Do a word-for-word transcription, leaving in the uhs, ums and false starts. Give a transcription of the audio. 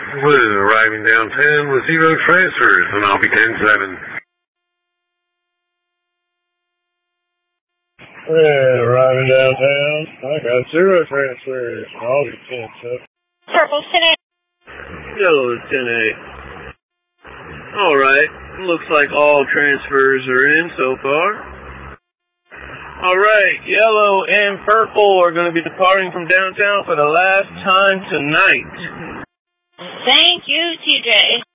Blue arriving downtown with zero transfers, and I'll be ten seven. Red arriving downtown. I got zero transfers, and I'll be ten seven. Purple ten eight. Yellow ten eight. Alright, looks like all transfers are in so far. Alright, yellow and purple are going to be departing from downtown for the last time tonight. Thank you, T J.